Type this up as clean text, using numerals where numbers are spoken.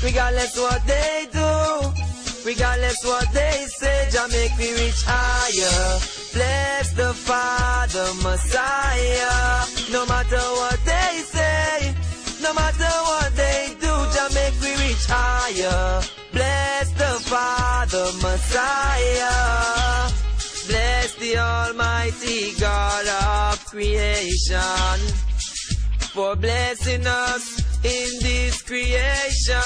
regardless what they do, regardless what they say, Jah make me reach higher. Bless the Father Messiah. No matter what they say, no matter what they do, Jah make me reach higher. Bless the Father Messiah. Bless the Almighty God of creation for blessing us in this creation.